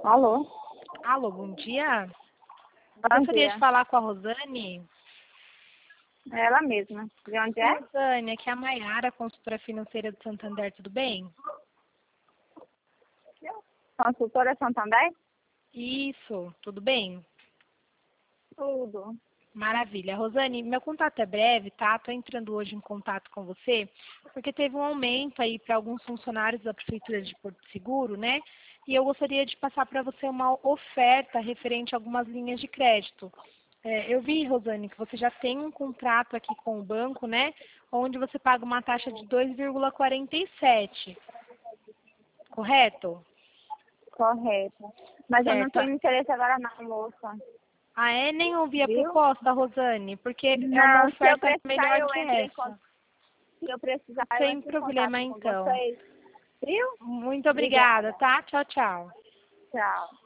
Alô? Alô, bom dia. Bom Gostaria dia. de falar com a Rosane. É ela mesma. De onde é? Rosane, aqui é a Maiara, consultora financeira do Santander, tudo bem? Consultora Santander? Isso, tudo bem? Tudo. Maravilha. Rosane, meu contato é breve, tá? Estou entrando hoje em contato com você, porque teve um aumento aí para alguns funcionários da Prefeitura de Porto Seguro, né? E eu gostaria de passar para você uma oferta referente a algumas linhas de crédito. Eu vi, Rosane, que você já tem um contrato aqui com o banco, né? Onde você paga uma taxa de 2,47, correto? Correto. Mas eu não Certo. tenho interesse agora não, moça. Ah, nem ouvi a Viu? proposta, Rosane, porque é uma Não, se eu oferta precisar, melhor eu que entro em essa. contato. Se eu precisar, eu Sem entro em contato problema, com então. vocês. Viu? Muito obrigada, Obrigada. tá? Tchau, tchau. Tchau.